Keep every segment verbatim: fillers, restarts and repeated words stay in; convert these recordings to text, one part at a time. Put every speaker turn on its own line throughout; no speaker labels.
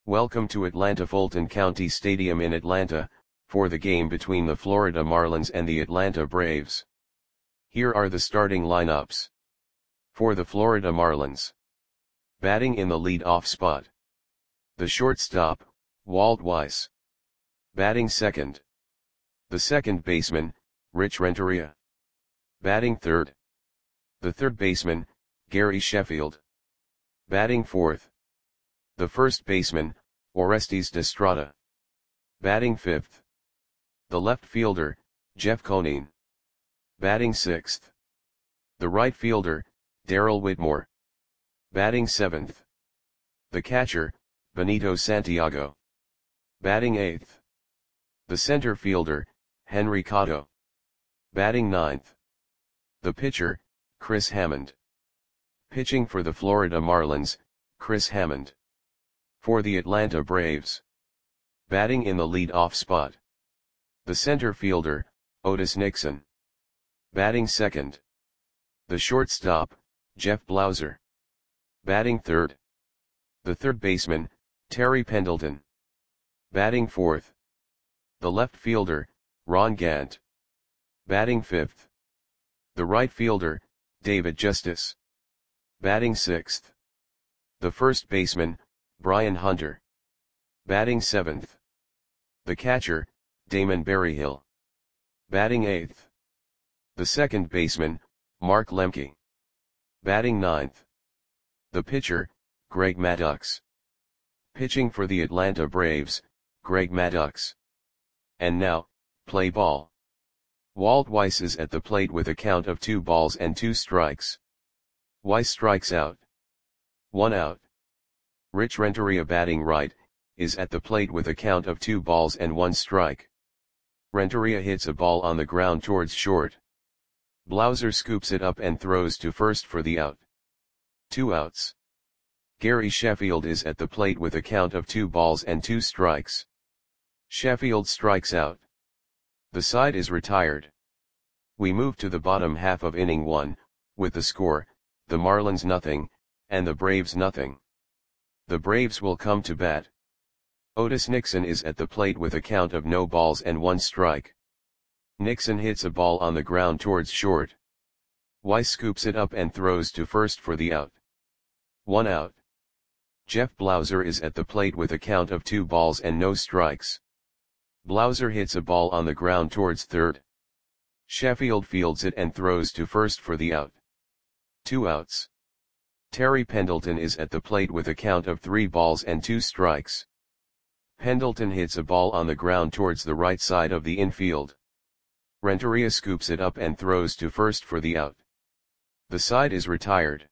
Welcome to Atlanta Fulton County Stadium in Atlanta, for the game between the Florida Marlins and the Atlanta Braves. Here are the starting lineups. For the Florida Marlins. Batting in the lead-off spot. The shortstop, Walt Weiss. Batting second. The second baseman, Rich Renteria. Batting third. The third baseman, Gary Sheffield. Batting fourth. The first baseman, Orestes Destrada. Batting fifth. The left fielder, Jeff Conine. Batting sixth. The right fielder, Darrell Whitmore. Batting seventh. The catcher, Benito Santiago. Batting eighth. The center fielder, Henry Cotto. Batting ninth. The pitcher, Chris Hammond. Pitching for the Florida Marlins, Chris Hammond. For the Atlanta Braves. Batting in the lead-off spot. The center fielder, Otis Nixon. Batting second. The shortstop, Jeff Blauser. Batting third. The third baseman, Terry Pendleton. Batting fourth. The left fielder, Ron Gant. Batting fifth. The right fielder, David Justice. Batting sixth. The first baseman, Brian Hunter. Batting seventh. The catcher, Damon Berryhill. Batting eighth. The second baseman, Mark Lemke. Batting ninth. The pitcher, Greg Maddux. Pitching for the Atlanta Braves, Greg Maddux. And now, play ball. Walt Weiss is at the plate with a count of two balls and two strikes. Weiss strikes out. One out. Rich Renteria, batting right, is at the plate with a count of two balls and one strike. Renteria hits a ball on the ground towards short. Blauser scoops it up and throws to first for the out. Two outs. Gary Sheffield is at the plate with a count of two balls and two strikes. Sheffield strikes out. The side is retired. We move to the bottom half of inning one, with the score, the Marlins nothing, and the Braves nothing. The Braves will come to bat. Otis Nixon is at the plate with a count of no balls and one strike. Nixon hits a ball on the ground towards short. Weiss scoops it up and throws to first for the out. One out. Jeff Blauser is at the plate with a count of two balls and no strikes. Blauser hits a ball on the ground towards third. Sheffield fields it and throws to first for the out. Two outs. Terry Pendleton is at the plate with a count of three balls and two strikes. Pendleton hits a ball on the ground towards the right side of the infield. Renteria scoops it up and throws to first for the out. The side is retired.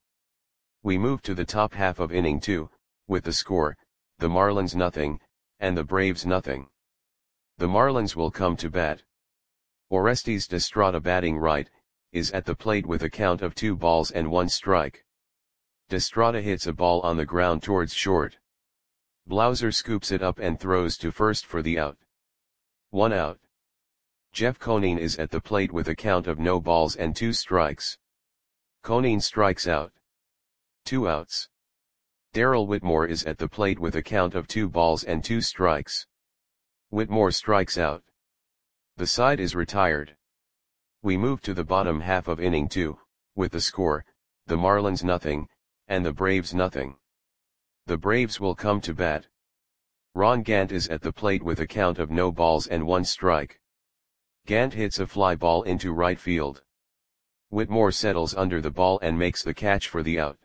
We move to the top half of inning two, with the score, the Marlins nothing, and the Braves nothing. The Marlins will come to bat. Orestes Destrada, batting right, is at the plate with a count of two balls and one strike. Destrada hits a ball on the ground towards short. Blauser scoops it up and throws to first for the out. One out. Jeff Conine is at the plate with a count of no balls and two strikes. Conine strikes out. Two outs. Darrell Whitmore is at the plate with a count of two balls and two strikes. Whitmore strikes out. The side is retired. We move to the bottom half of inning two, with the score, the Marlins nothing, and the Braves nothing. The Braves will come to bat. Ron Gant is at the plate with a count of no balls and one strike. Gant hits a fly ball into right field. Whitmore settles under the ball and makes the catch for the out.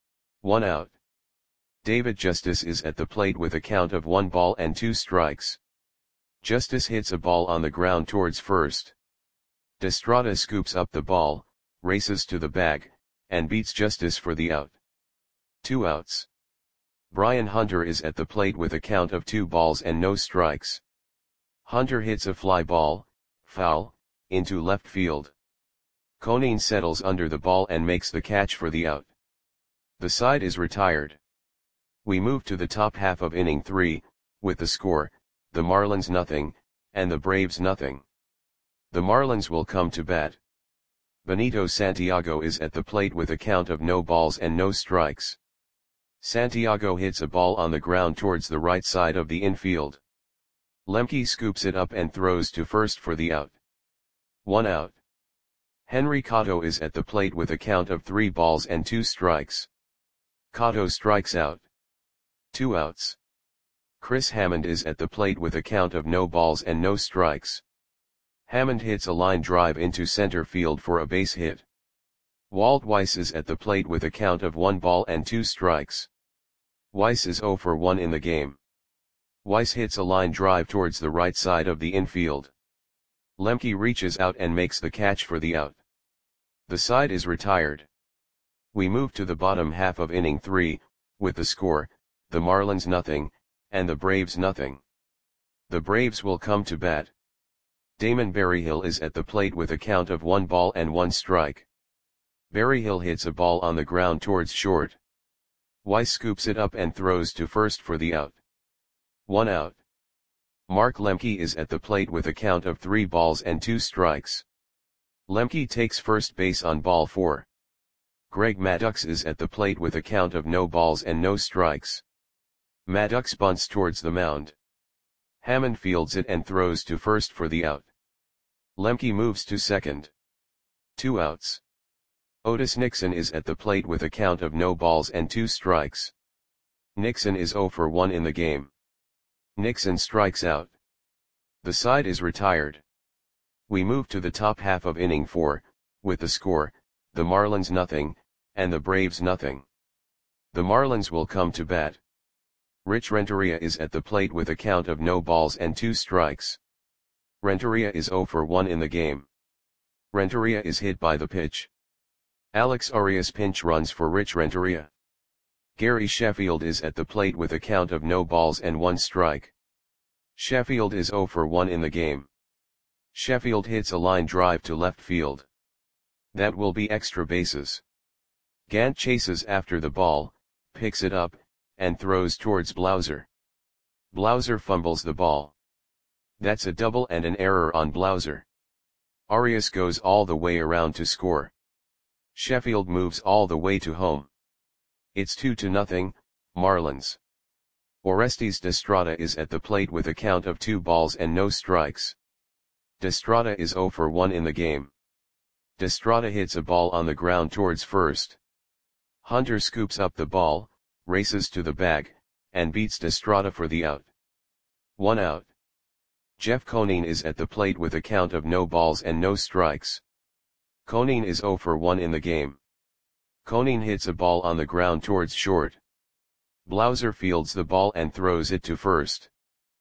One out. David Justice is at the plate with a count of one ball and two strikes. Justice hits a ball on the ground towards first. Destrada scoops up the ball, races to the bag, and beats Justice for the out. Two outs. Brian Hunter is at the plate with a count of two balls and no strikes. Hunter hits a fly ball, foul, into left field. Conine settles under the ball and makes the catch for the out. The side is retired. We move to the top half of inning three, with the score, the Marlins nothing, and the Braves nothing. The Marlins will come to bat. Benito Santiago is at the plate with a count of no balls and no strikes. Santiago hits a ball on the ground towards the right side of the infield. Lemke scoops it up and throws to first for the out. One out. Henry Cotto is at the plate with a count of three balls and two strikes. Cotto strikes out. Two outs. Chris Hammond is at the plate with a count of no balls and no strikes. Hammond hits a line drive into center field for a base hit. Walt Weiss is at the plate with a count of one ball and two strikes. Weiss is zero for one in the game. Weiss hits a line drive towards the right side of the infield. Lemke reaches out and makes the catch for the out. The side is retired. We move to the bottom half of inning three, with the score, the Marlins nothing, and the Braves nothing. The Braves will come to bat. Damon Berryhill is at the plate with a count of one ball and one strike. Berryhill hits a ball on the ground towards short. Weiss scoops it up and throws to first for the out. One out. Mark Lemke is at the plate with a count of three balls and two strikes. Lemke takes first base on ball four. Greg Maddux is at the plate with a count of no balls and no strikes. Maddux bunts towards the mound. Hammond fields it and throws to first for the out. Lemke moves to second. Two outs. Otis Nixon is at the plate with a count of no balls and two strikes. Nixon is zero for one in the game. Nixon strikes out. The side is retired. We move to the top half of inning four, with the score, the Marlins nothing, and the Braves nothing. The Marlins will come to bat. Rich Renteria is at the plate with a count of no balls and two strikes. Renteria is zero for one in the game. Renteria is hit by the pitch. Alex Arias pinch runs for Rich Renteria. Gary Sheffield is at the plate with a count of no balls and one strike. Sheffield is zero for one in the game. Sheffield hits a line drive to left field. That will be extra bases. Gant chases after the ball, picks it up, and throws towards Blauser. Blauser fumbles the ball. That's a double and an error on Blauser. Arias goes all the way around to score. Sheffield moves all the way to home. It's two to nothing, Marlins. Orestes Destrada is at the plate with a count of two balls and no strikes. Destrada is zero for one in the game. Destrada hits a ball on the ground towards first. Hunter scoops up the ball, races to the bag, and beats Destrada for the out. One out. Jeff Conine is at the plate with a count of no balls and no strikes. Conine is zero for one in the game. Conine hits a ball on the ground towards short. Blauser fields the ball and throws it to first.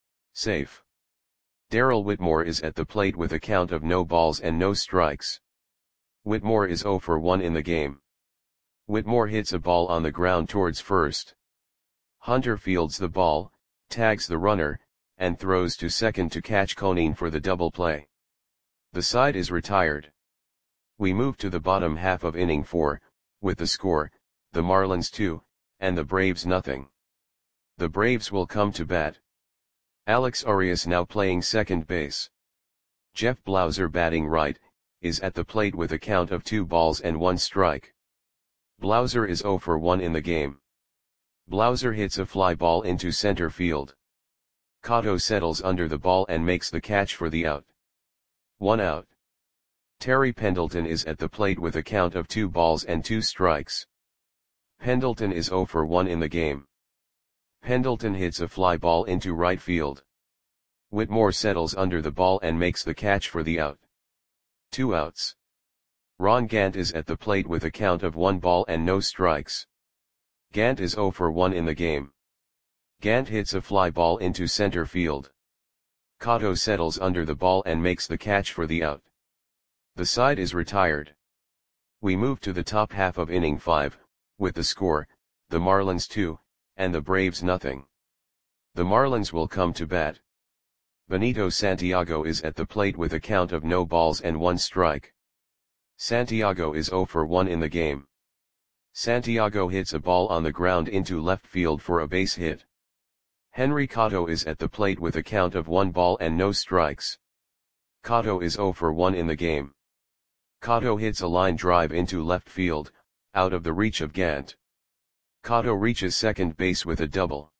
Safe. Darrell Whitmore is at the plate with a count of no balls and no strikes. Whitmore is zero for one in the game. Whitmore hits a ball on the ground towards first. Hunter fields the ball, tags the runner, and throws to second to catch Conine for the double play. The side is retired. We move to the bottom half of inning four, with the score, the Marlins two, and the Braves nothing. The Braves will come to bat. Alex Arias now playing second base. Jeff Blauser batting right, is at the plate with a count of two balls and one strike. Blauser is zero for one in the game. Blauser hits a fly ball into center field. Cotto settles under the ball and makes the catch for the out. One out. Terry Pendleton is at the plate with a count of two balls and two strikes. Pendleton is zero for one in the game. Pendleton hits a fly ball into right field. Whitmore settles under the ball and makes the catch for the out. Two outs. Ron Gant is at the plate with a count of one ball and no strikes. Gant is zero for one in the game. Gant hits a fly ball into center field. Cotto settles under the ball and makes the catch for the out. The side is retired. We move to the top half of inning five, with the score, the Marlins two, and the Braves nothing. The Marlins will come to bat. Benito Santiago is at the plate with a count of no balls and one strike. Santiago is zero for one in the game. Santiago hits a ball on the ground into left field for a base hit. Henry Cotto is at the plate with a count of one ball and no strikes. Cotto is zero for one in the game. Cotto hits a line drive into left field, out of the reach of Gant. Cotto reaches second base with a double.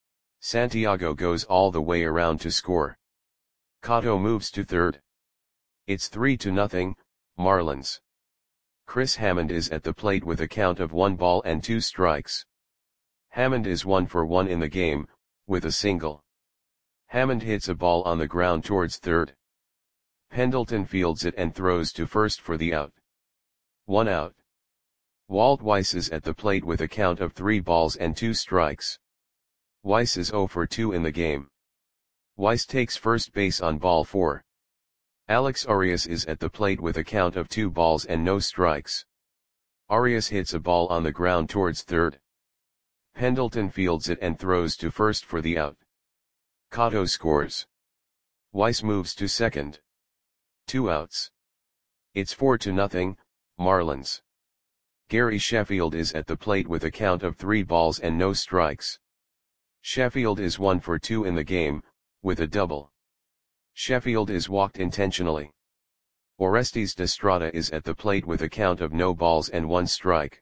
Santiago goes all the way around to score. Cotto moves to third. It's three to nothing, Marlins. Chris Hammond is at the plate with a count of one ball and two strikes. Hammond is one for one in the game, with a single. Hammond hits a ball on the ground towards third. Pendleton fields it and throws to first for the out. One out. Walt Weiss is at the plate with a count of three balls and two strikes. Weiss is zero for two in the game. Weiss takes first base on ball four. Alex Arias is at the plate with a count of two balls and no strikes. Arias hits a ball on the ground towards third. Pendleton fields it and throws to first for the out. Cotto scores. Weiss moves to second. Two outs. It's four to nothing, Marlins. Gary Sheffield is at the plate with a count of three balls and no strikes. Sheffield is one for two in the game, with a double. Sheffield is walked intentionally. Orestes Destrada is at the plate with a count of no balls and one strike.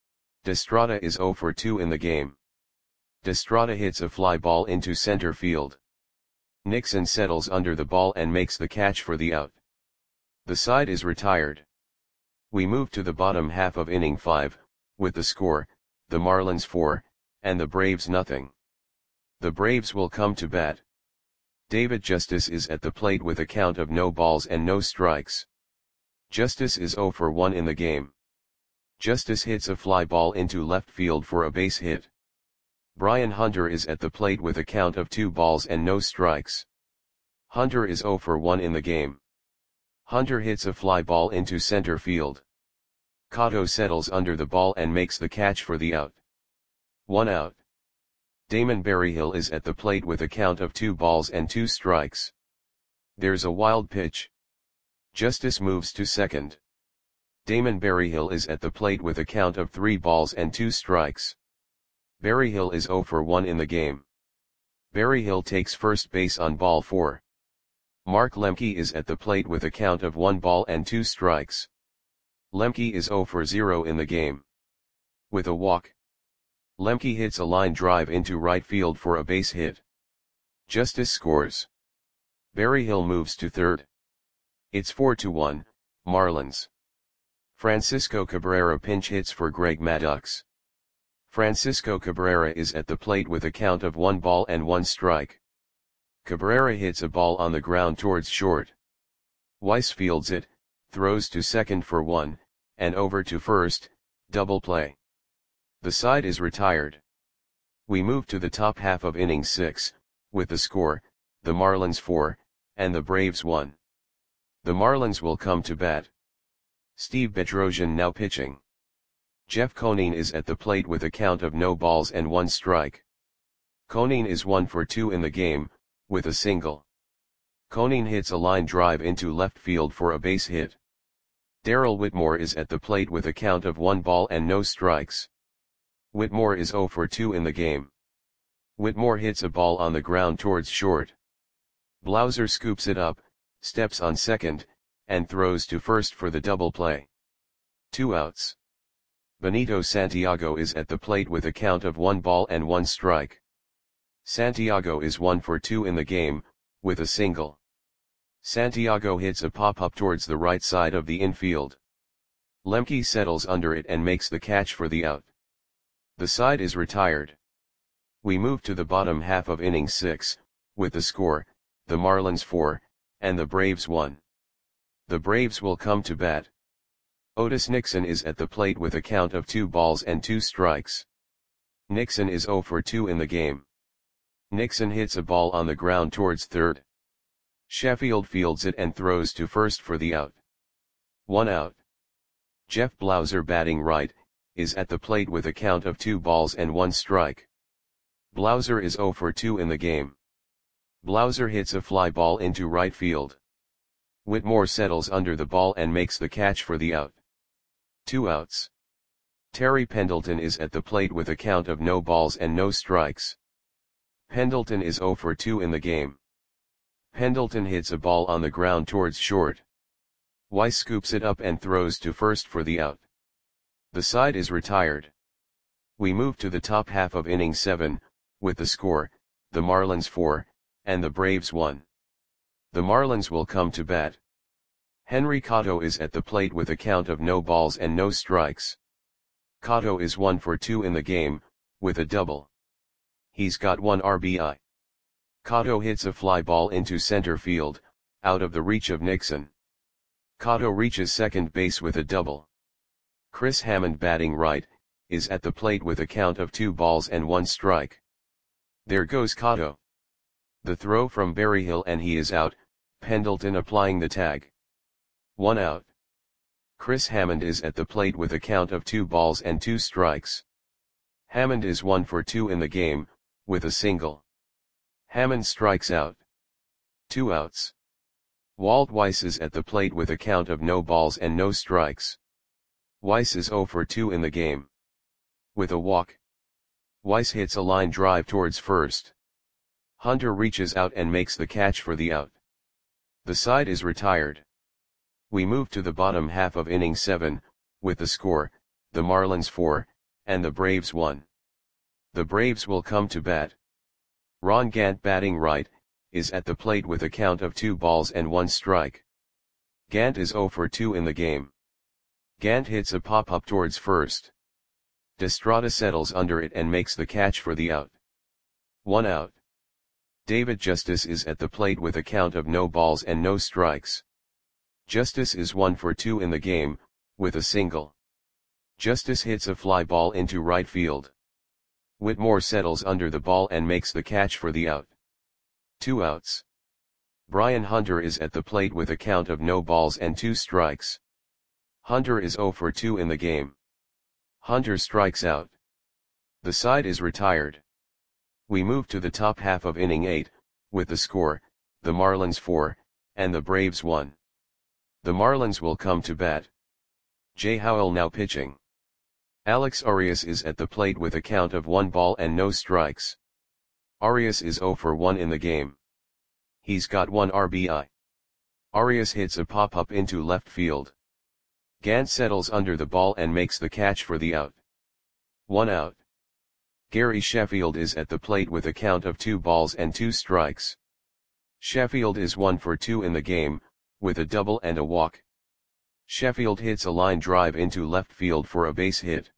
Destrada is zero for two in the game. Destrada hits a fly ball into center field. Nixon settles under the ball and makes the catch for the out. The side is retired. We move to the bottom half of inning five, with the score, the Marlins four, and the Braves nothing. The Braves will come to bat. David Justice is at the plate with a count of no balls and no strikes. Justice is zero for one in the game. Justice hits a fly ball into left field for a base hit. Brian Hunter is at the plate with a count of two balls and no strikes. Hunter is zero for one in the game. Hunter hits a fly ball into center field. Cotto settles under the ball and makes the catch for the out. One out. Damon Berryhill is at the plate with a count of two balls and two strikes. There's a wild pitch. Justice moves to second. Damon Berryhill is at the plate with a count of three balls and two strikes. Berryhill is zero for one in the game. Berryhill takes first base on ball four. Mark Lemke is at the plate with a count of one ball and two strikes. Lemke is zero for zero in the game. With a walk, Lemke hits a line drive into right field for a base hit. Justice scores. Berryhill moves to third. It's four to one, Marlins. Francisco Cabrera pinch hits for Greg Maddux. Francisco Cabrera is at the plate with a count of one ball and one strike. Cabrera hits a ball on the ground towards short. Weiss fields it, throws to second for one, and over to first, double play. The side is retired. We move to the top half of inning six, with the score, the Marlins four, and the Braves one. The Marlins will come to bat. Steve Bedrosian now pitching. Jeff Conine is at the plate with a count of no balls and one strike. Conine is one for two in the game, with a single. Conine hits a line drive into left field for a base hit. Darrell Whitmore is at the plate with a count of one ball and no strikes. Whitmore is zero for two in the game. Whitmore hits a ball on the ground towards short. Blauser scoops it up, steps on second, and throws to first for the double play. Two outs. Benito Santiago is at the plate with a count of one ball and one strike. Santiago is one for two in the game, with a single. Santiago hits a pop-up towards the right side of the infield. Lemke settles under it and makes the catch for the out. The side is retired. We move to the bottom half of inning six, with the score, the Marlins four, and the Braves one. The Braves will come to bat. Otis Nixon is at the plate with a count of two balls and two strikes. Nixon is zero for two in the game. Nixon hits a ball on the ground towards third. Sheffield fields it and throws to first for the out. One out. Jeff Blauser, batting right, is at the plate with a count of two balls and one strike. Blauser is zero for two in the game. Blauser hits a fly ball into right field. Whitmore settles under the ball and makes the catch for the out. Two outs. Terry Pendleton is at the plate with a count of no balls and no strikes. Pendleton is zero for two in the game. Pendleton hits a ball on the ground towards short. Weiss scoops it up and throws to first for the out. The side is retired. We move to the top half of inning seven, with the score, the Marlins four, and the Braves one. The Marlins will come to bat. Henry Cotto is at the plate with a count of no balls and no strikes. Cotto is one for two in the game, with a double. He's got one R B I. Cotto hits a fly ball into center field, out of the reach of Nixon. Cotto reaches second base with a double. Chris Hammond, batting right, is at the plate with a count of two balls and one strike. There goes Cotto. The throw from Berryhill and he is out, Pendleton applying the tag. One out. Chris Hammond is at the plate with a count of two balls and two strikes. Hammond is one for two in the game, with a single. Hammond strikes out. Two outs. Walt Weiss is at the plate with a count of no balls and no strikes. Weiss is zero for two in the game. With a walk. Weiss hits a line drive towards first. Hunter reaches out and makes the catch for the out. The side is retired. We move to the bottom half of inning seven, with the score, the Marlins four, and the Braves one. The Braves will come to bat. Ron Gant, batting right, is at the plate with a count of two balls and one strike. Gant is zero for two in the game. Gant hits a pop-up towards first. Destrada settles under it and makes the catch for the out. One out. David Justice is at the plate with a count of no balls and no strikes. Justice is one for two in the game, with a single. Justice hits a fly ball into right field. Whitmore settles under the ball and makes the catch for the out. Two outs. Brian Hunter is at the plate with a count of no balls and two strikes. Hunter is zero for two in the game. Hunter strikes out. The side is retired. We move to the top half of inning eight, with the score, the Marlins four, and the Braves one. The Marlins will come to bat. Jay Howell now pitching. Alex Arias is at the plate with a count of one ball and no strikes. Arias is zero for one in the game. He's got one R B I. Arias hits a pop-up into left field. Gant settles under the ball and makes the catch for the out. One out. Gary Sheffield is at the plate with a count of two balls and two strikes. Sheffield is one for two in the game, with a double and a walk. Sheffield hits a line drive into left field for a base hit.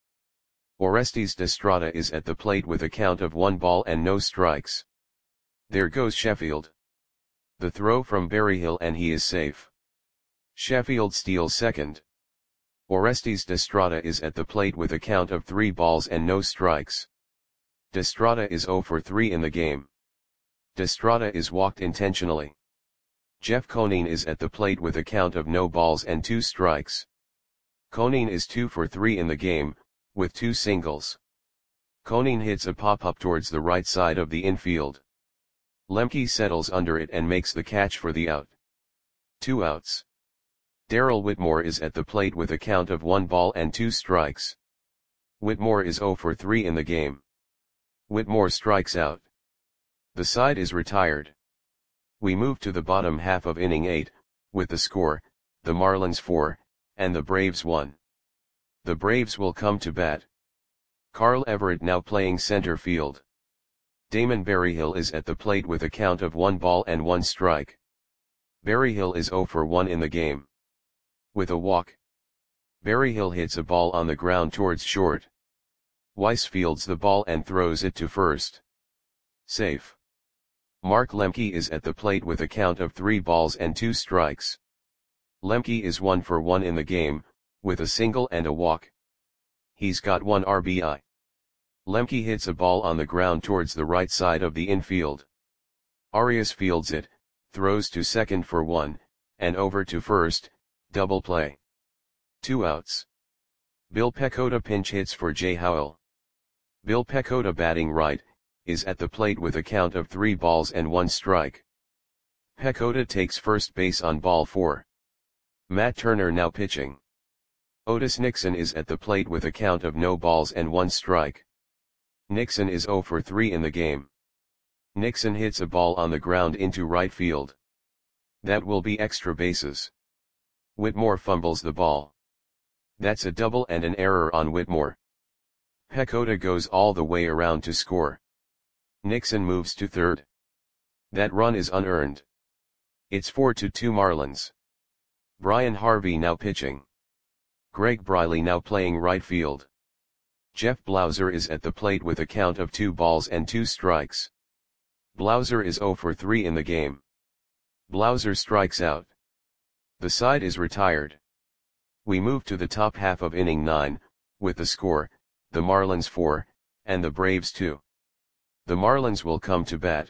Orestes Destrada is at the plate with a count of one ball and no strikes. There goes Sheffield. The throw from Berryhill and he is safe. Sheffield steals second. Orestes Destrada is at the plate with a count of three balls and no strikes. Destrada is zero for three in the game. Destrada is walked intentionally. Jeff Conine is at the plate with a count of no balls and two strikes. Conine is two for three in the game, with two singles. Conine hits a pop-up towards the right side of the infield. Lemke settles under it and makes the catch for the out. Two outs. Darrell Whitmore is at the plate with a count of one ball and two strikes. Whitmore is zero for three in the game. Whitmore strikes out. The side is retired. We move to the bottom half of inning eight, with the score, the Marlins four, and the Braves one. The Braves will come to bat. Carl Everett now playing center field. Damon Berryhill is at the plate with a count of one ball and one strike. Berryhill is zero for one in the game. With a walk. Berryhill hits a ball on the ground towards short. Weiss fields the ball and throws it to first. Safe. Mark Lemke is at the plate with a count of three balls and two strikes. Lemke is one for one in the game, with a single and a walk. He's got one R B I. Lemke hits a ball on the ground towards the right side of the infield. Arias fields it, throws to second for one, and over to first, double play. Two outs. Bill Pecota pinch hits for Jay Howell. Bill Pecota, batting right, is at the plate with a count of three balls and one strike. Pecota takes first base on ball four. Matt Turner now pitching. Otis Nixon is at the plate with a count of no balls and one strike. Nixon is zero for three in the game. Nixon hits a ball on the ground into right field. That will be extra bases. Whitmore fumbles the ball. That's a double and an error on Whitmore. Pecota goes all the way around to score. Nixon moves to third. That run is unearned. It's four to two Marlins. Brian Harvey now pitching. Greg Briley now playing right field. Jeff Blauser is at the plate with a count of two balls and two strikes. Blauser is zero for three in the game. Blauser strikes out. The side is retired. We move to the top half of inning nine, with the score, the Marlins four, and the Braves two. The Marlins will come to bat.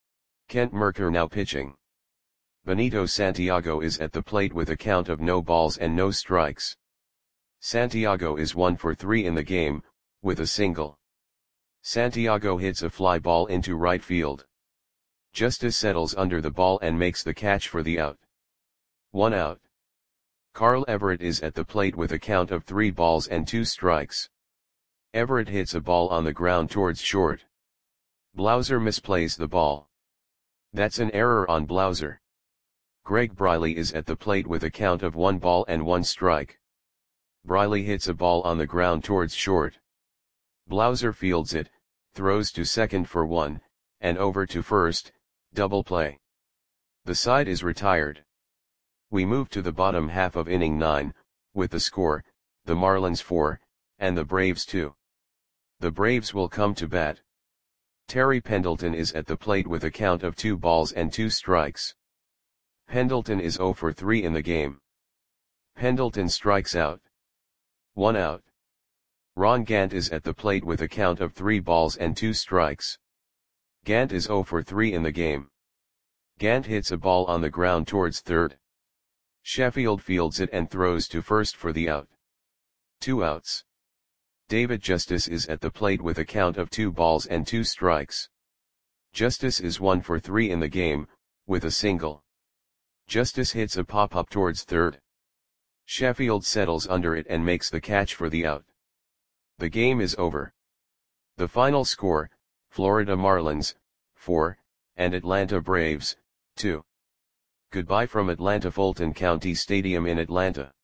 Kent Mercker now pitching. Benito Santiago is at the plate with a count of no balls and no strikes. Santiago is one for three in the game, with a single. Santiago hits a fly ball into right field. Justice settles under the ball and makes the catch for the out. One out. Carl Everett is at the plate with a count of three balls and two strikes. Everett hits a ball on the ground towards short. Blauser misplays the ball. That's an error on Blauser. Greg Briley is at the plate with a count of one ball and one strike. Briley hits a ball on the ground towards short. Blauser fields it, throws to second for one, and over to first, double play. The side is retired. We move to the bottom half of inning nine, with the score, the Marlins four, and the Braves two. The Braves will come to bat. Terry Pendleton is at the plate with a count of two balls and two strikes. Pendleton is zero for three in the game. Pendleton strikes out. One out. Ron Gant is at the plate with a count of three balls and two strikes. Gant is zero for three in the game. Gant hits a ball on the ground towards third. Sheffield fields it and throws to first for the out. Two outs. David Justice is at the plate with a count of two balls and two strikes. Justice is one for three in the game, with a single. Justice hits a pop-up towards third. Sheffield settles under it and makes the catch for the out. The game is over. The final score, Florida Marlins, four, and Atlanta Braves, two. Goodbye from Atlanta Fulton County Stadium in Atlanta.